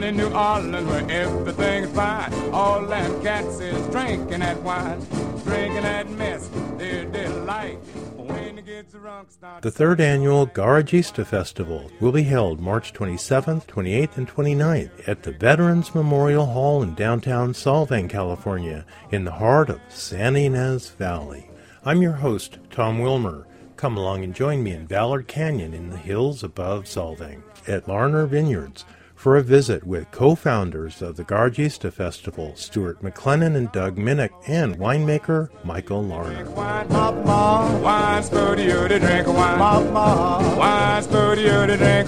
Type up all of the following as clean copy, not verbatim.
in New Orleans where everything's fine. All them cats is drinking that wine, drinking that mess, their delight. When it gets drunk, the third annual Garagista Festival will be held March 27th, 28th, and 29th at the Veterans Memorial Hall in downtown Solvang, California, in the heart of San Ynez Valley. I'm your host, Tom Wilmer. Come along and join me in Ballard Canyon in the hills above Solvang at Larner Vineyards for a visit with co-founders of the Garagista Festival, Stuart McLennan and Doug Minnick, and winemaker Michael Larner. Wine's for you to drink wine. Wine's for you to drink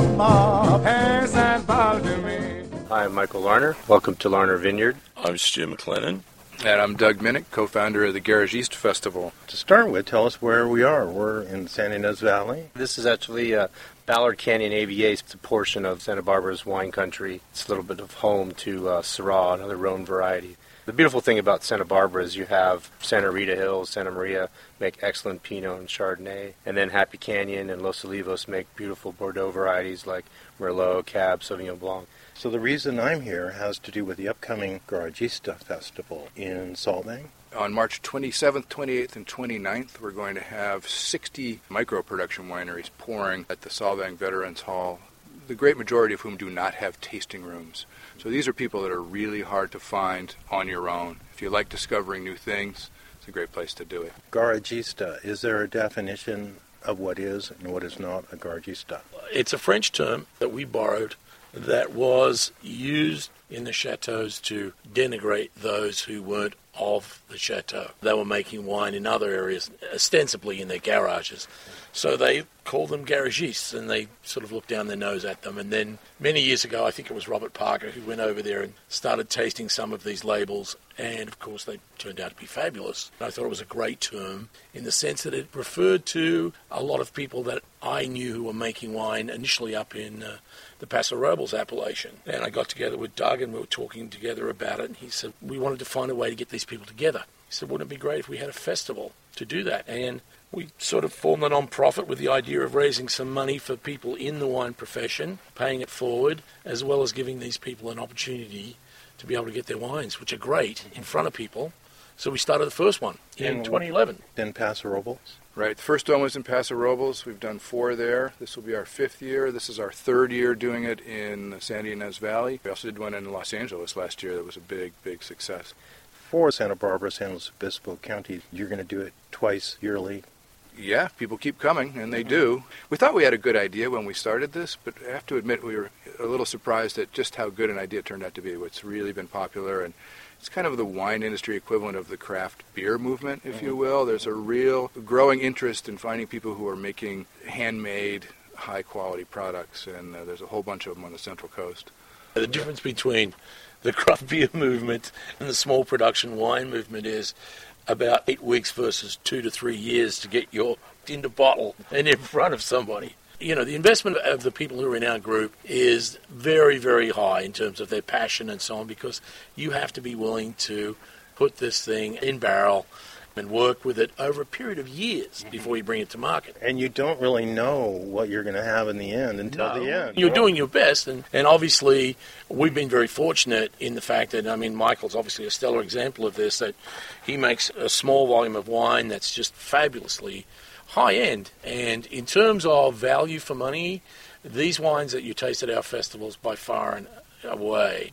wine. Hey, St. Paul to me. Hi, I'm Michael Larner. Welcome to Larner Vineyard. I'm Stu McLennan. And I'm Doug Minnick, co-founder of the Garagista Festival. To start with, tell us where we are. We're in San Ynez Valley. This is actually Ballard Canyon AVA. It's a portion of Santa Barbara's wine country. It's a little bit of home to Syrah, another Rhone variety. The beautiful thing about Santa Barbara is you have Santa Rita Hills, Santa Maria make excellent Pinot and Chardonnay, and then Happy Canyon and Los Olivos make beautiful Bordeaux varieties like Merlot, Cab, Sauvignon Blanc. So the reason I'm here has to do with the upcoming Garagista Festival in Solvang. On March 27th, 28th, and 29th, we're going to have 60 micro-production wineries pouring at the Solvang Veterans Hall, the great majority of whom do not have tasting rooms. So these are people that are really hard to find on your own. If you like discovering new things, it's a great place to do it. Garagista, is there a definition of what is and what is not a Garagista? It's a French term that we borrowed that was used in the chateaus to denigrate those who weren't of the chateau. They were making wine in other areas, ostensibly in their garages. So they called them garagistes, and they sort of looked down their nose at them. And then many years ago, I think it was Robert Parker who went over there and started tasting some of these labels, and of course they turned out to be fabulous. I thought it was a great term in the sense that it referred to a lot of people that I knew who were making wine initially up in the Paso Robles appellation. And I got together with Doug and we were talking together about it, and he said, we wanted to find a way to get these people together. He said, wouldn't it be great if we had a festival to do that? And we sort of formed a non-profit with the idea of raising some money for people in the wine profession, paying it forward, as well as giving these people an opportunity to be able to get their wines, which are great, in front of people. So we started the first one in 2011. In Paso Robles? Right. The first one was in Paso Robles. We've done 4 there. This will be our 5th year. This is our 3rd year doing it in San Ynez Valley. We also did one in Los Angeles last year that was a big, big success. For Santa Barbara, San Luis Obispo County, you're going to do it twice yearly? Yeah, people keep coming, and they do. We thought we had a good idea when we started this, but I have to admit we were a little surprised at just how good an idea it turned out to be. It's really been popular, and it's kind of the wine industry equivalent of the craft beer movement, if you will. There's a real growing interest in finding people who are making handmade, high-quality products, and there's a whole bunch of them on the Central Coast. The difference between the craft beer movement and the small production wine movement is about 8 weeks versus 2 to 3 years to get your into bottle and in front of somebody. You know, the investment of the people who are in our group is very, very high in terms of their passion and so on, because you have to be willing to put this thing in barrel and work with it over a period of years before you bring it to market. And you don't really know what you're going to have in the end until the end. You're doing your best, and obviously we've been very fortunate in the fact that, I mean, Michael's obviously a stellar example of this, that he makes a small volume of wine that's just fabulously high-end. And in terms of value for money, these wines that you taste at our festivals by far and away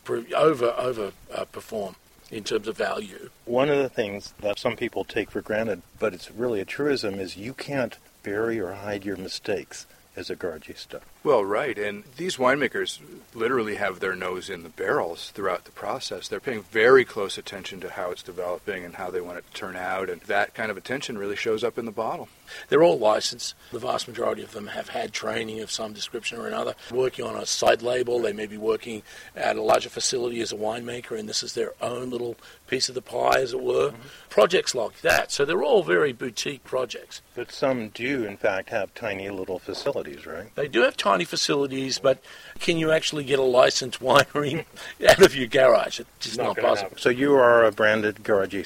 overperform in terms of value. One of the things that some people take for granted, but it's really a truism, is you can't bury or hide your mistakes as a Garagista. Well, right, and these winemakers literally have their nose in the barrels throughout the process. They're paying very close attention to how it's developing and how they want it to turn out, and that kind of attention really shows up in the bottle. They're all licensed. The vast majority of them have had training of some description or another. Working on a side label, they may be working at a larger facility as a winemaker, and this is their own little piece of the pie, as it were. Mm-hmm. Projects like that. So they're all very boutique projects. But some do, in fact, have tiny little facilities, right? They do have tiny facilities, but can you actually get a licensed winery out of your garage? It's just not possible. So you are a branded Garagista?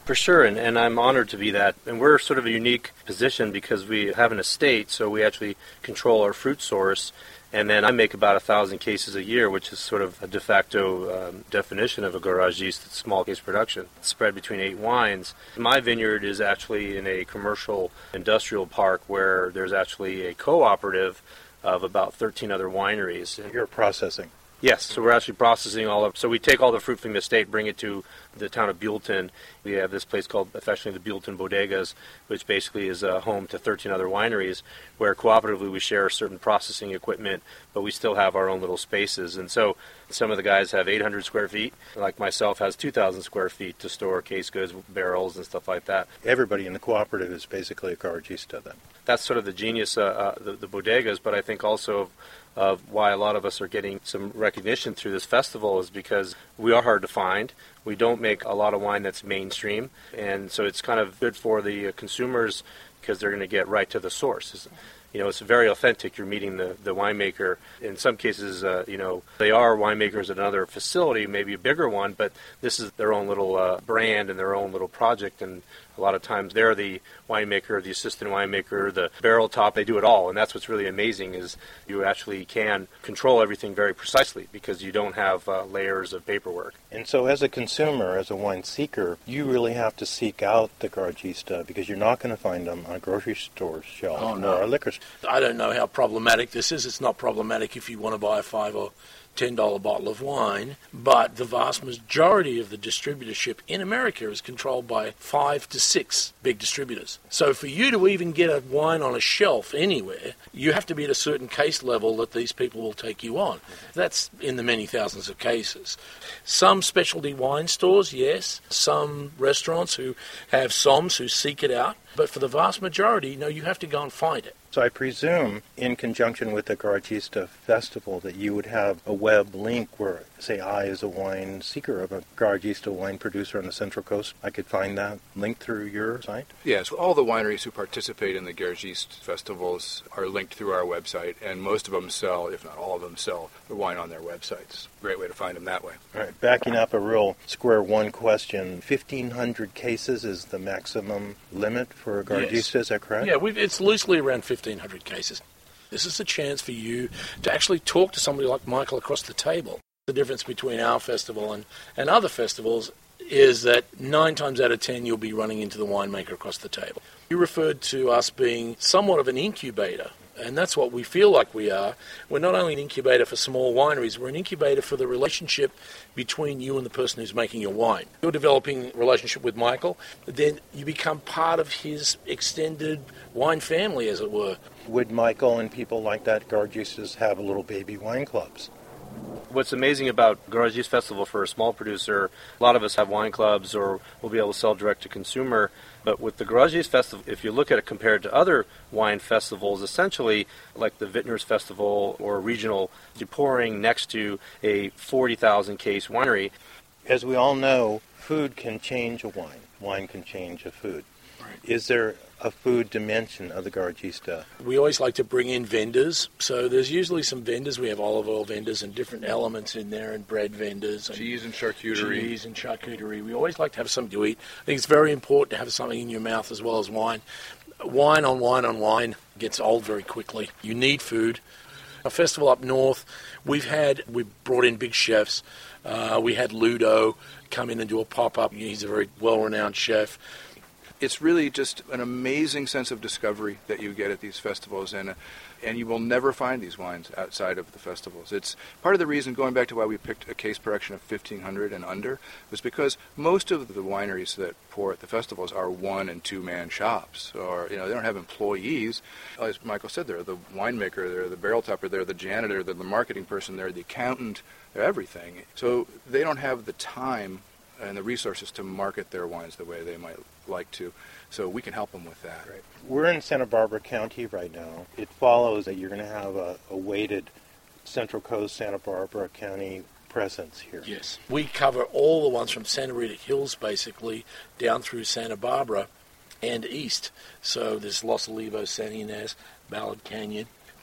For sure, and I'm honored to be that. And we're sort of a unique position because we have an estate, so we actually control our fruit source. And then I make about 1,000 cases a year, which is sort of a de facto definition of a garagiste, small case production, spread between 8 wines. My vineyard is actually in a commercial industrial park where there's actually a cooperative of about 13 other wineries. You're processing. Yes, so we're actually processing all of. So we take all the fruit from the estate, bring it to the town of Buellton. We have this place called affectionately the Buellton Bodegas, which basically is a home to 13 other wineries, where cooperatively we share certain processing equipment, but we still have our own little spaces. And so some of the guys have 800 square feet, like myself has 2,000 square feet to store case goods, barrels, and stuff like that. Everybody in the cooperative is basically a garagista then. That's sort of the genius, the bodegas, but I think also of why a lot of us are getting some recognition through this festival is because we are hard to find. We don't make a lot of wine that's mainstream, and so it's kind of good for the consumers because they're going to get right to the source. You know, it's very authentic. You're meeting the winemaker. In some cases, they are winemakers at another facility, maybe a bigger one, but this is their own little brand and their own little project, and a lot of times they're the winemaker, the assistant winemaker, the barrel top. They do it all, and that's what's really amazing is you actually can control everything very precisely because you don't have layers of paperwork. And so as a consumer, as a wine seeker, you really have to seek out the garagista because you're not going to find them on a grocery store shelf or a liquor store. I don't know how problematic this is. It's not problematic if you want to buy a $5 or $10 bottle of wine, but the vast majority of the distributorship in America is controlled by 5 to 6 big distributors. So for you to even get a wine on a shelf anywhere, you have to be at a certain case level that these people will take you on. That's in the many thousands of cases. Some specialty wine stores, yes. Some restaurants who have somms who seek it out. But for the vast majority, no, you have to go and find it. So I presume, in conjunction with the Garagista Festival, that you would have a web link where, say, I, as a wine seeker of a Garagista wine producer on the Central Coast, I could find that link through your site? Yes, all the wineries who participate in the Garagiste festivals are linked through our website, and most of them sell, if not all of them, sell the wine on their websites. Great way to find them that way. All right, backing up a real square one question, 1,500 cases is the maximum limit for a Garagista, yes. Is that correct? Yeah, it's loosely around 1,500 cases. This is a chance for you to actually talk to somebody like Michael across the table. The difference between our festival and other festivals is that 9 times out of 10 you'll be running into the winemaker across the table. You referred to us being somewhat of an incubator, and that's what we feel like we are. We're not only an incubator for small wineries, we're an incubator for the relationship between you and the person who's making your wine. You're developing a relationship with Michael, then you become part of his extended wine family, as it were. Would Michael and people like that, Garagistas, have little baby wine clubs? What's amazing about Garagiste Festival for a small producer, a lot of us have wine clubs or we'll be able to sell direct to consumer. But with the Garagiste Festival, if you look at it compared to other wine festivals, essentially like the Vintners Festival or regional, you're pouring next to a 40,000 case winery. As we all know, food can change a wine. Wine can change a food. Right. Is there a food dimension of the Garagista? We always like to bring in vendors. So there's usually some vendors. We have olive oil vendors and different elements in there, and bread vendors. And cheese and charcuterie. We always like to have something to eat. I think it's very important to have something in your mouth as well as wine. Wine on wine gets old very quickly. You need food. A festival up north, we brought in big chefs. We had Ludo come in and do a pop-up. He's a very well-renowned chef. It's really just an amazing sense of discovery that you get at these festivals, and you will never find these wines outside of the festivals. It's part of the reason, going back to why we picked a case production of 1,500 and under, was because most of the wineries that pour at the festivals are 1- and 2-man shops, or they don't have employees. As Michael said, they're the winemaker, they're the barrel topper, they're the janitor, they're the marketing person, they're the accountant, they're everything. So they don't have the time and the resources to market their wines the way they might like to. So we can help them with that. Right. We're in Santa Barbara County right now. It follows that you're going to have a weighted Central Coast Santa Barbara County presence here. Yes. We cover all the ones from Santa Rita Hills, basically, down through Santa Barbara and east. So there's Los Olivos, San Ynez, Ballard Canyon,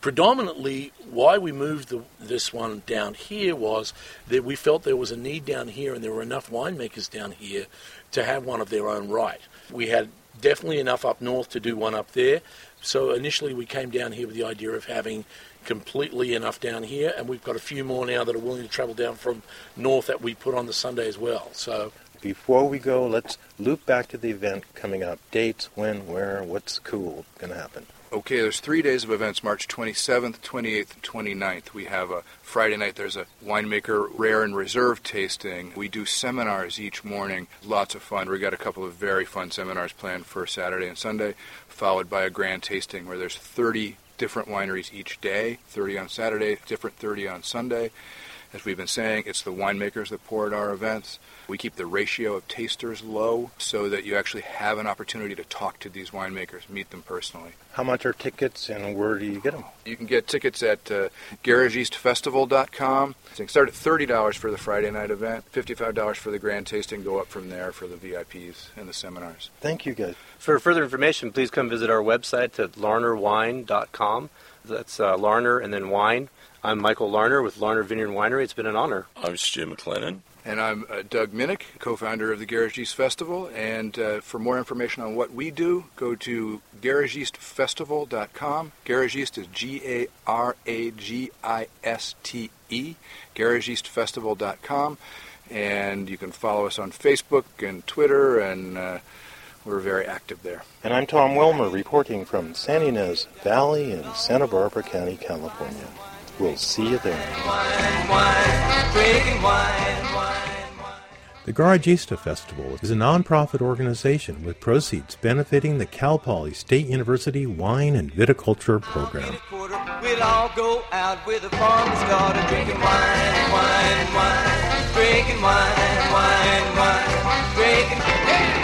Predominantly, why we moved this one down here was that we felt there was a need down here and there were enough winemakers down here to have one of their own right. We had definitely enough up north to do one up there. So initially we came down here with the idea of having completely enough down here, and we've got a few more now that are willing to travel down from north that we put on the Sunday as well. So before we go, let's loop back to the event coming up. Dates, when, where, what's cool going to happen? Okay, there's 3 days of events, March 27th, 28th, and 29th. We have a Friday night, there's a winemaker rare and reserve tasting. We do seminars each morning, lots of fun. We got a couple of very fun seminars planned for Saturday and Sunday, followed by a grand tasting where there's 30 different wineries each day, 30 on Saturday, different 30 on Sunday. As we've been saying, it's the winemakers that pour at our events. We keep the ratio of tasters low so that you actually have an opportunity to talk to these winemakers, meet them personally. How much are tickets and where do you get them? You can get tickets at GarageEastFestival.com. So you can start at $30 for the Friday night event, $55 for the grand tasting, go up from there for the VIPs and the seminars. Thank you, guys. For further information, please come visit our website at larnerwine.com. That's Larner and then wine. I'm Michael Larner with Larner Vineyard Winery. It's been an honor. I'm Stu McLennan. And I'm Doug Minnick, co-founder of the Garage East Festival. And for more information on what we do, go to GarageEastFestival.com. Garage East is Garagiste, GarageEastFestival.com. And you can follow us on Facebook and Twitter, and we're very active there. And I'm Tom Wilmer, reporting from San Ynez Valley in Santa Barbara County, California. We'll see you there. The Garagista Festival is a non-profit organization with proceeds benefiting the Cal Poly State University Wine and Viticulture Program. We'll all go out with the farmer's daughter drinking wine, wine, wine, drinking wine, wine, wine, drinking.